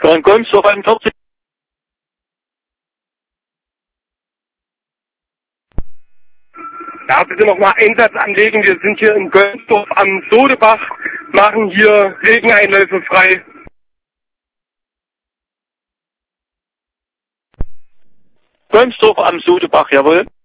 Von Golmsdorf 41. Ja, bitte nochmal Einsatz anlegen. Wir sind hier in Golmsdorf am Sodebach, machen hier Regeneinläufe frei. Golmsdorf am Sudebach, jawohl.